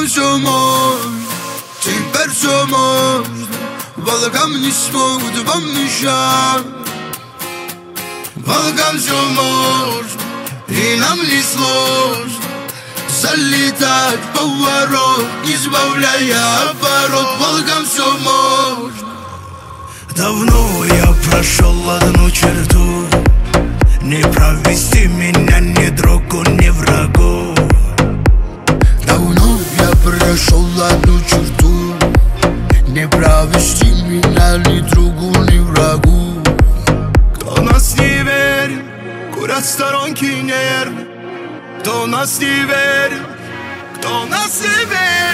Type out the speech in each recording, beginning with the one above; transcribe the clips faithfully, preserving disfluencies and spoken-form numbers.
Волгам все можно, теперь все можно. Волгам не смогут вам мешать. Волгам все можно, и нам не сложно залетать в поворот, не сбавляя оборот. Волгам все можно. Давно я прошел одну черту, не провести меня ни другу, ни врагу. Давно я прошел одну черту, не провести меня ни другу, ни врагу. Кто в нас не верит, курят сторонки нервы. Кто в нас не верит, кто в нас не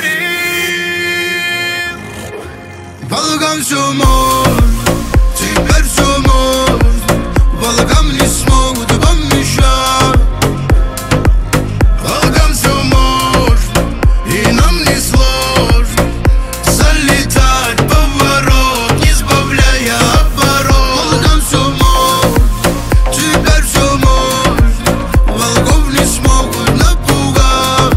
верит. Волгам все можно, теперь все можно. Волгам не смогут вам мешать. Волгам все можно, и нам не сложно залетать в поворот, не сбавляя оборот. Волгам все можно, теперь все можно. Волгов не смогут напугать.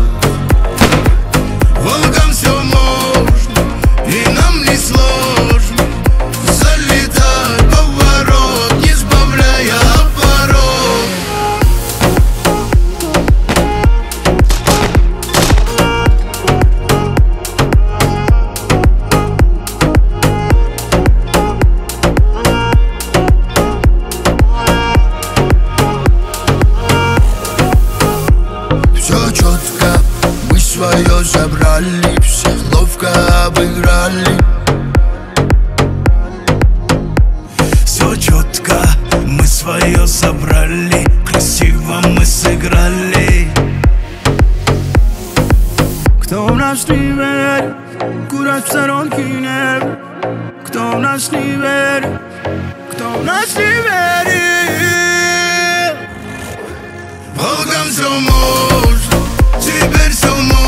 Волгам все можно, и нам не сложно залетать в поворот, не сбавляя оборот. Все четко, мы свое забрали, всех ловко обыграли. Все четко, мы свое собрали, красиво мы сыграли. Кто в нас не верит, курят в сторонки нервы. Кто в нас не верит, кто в нас не верит. Волгам все можно, теперь все можно.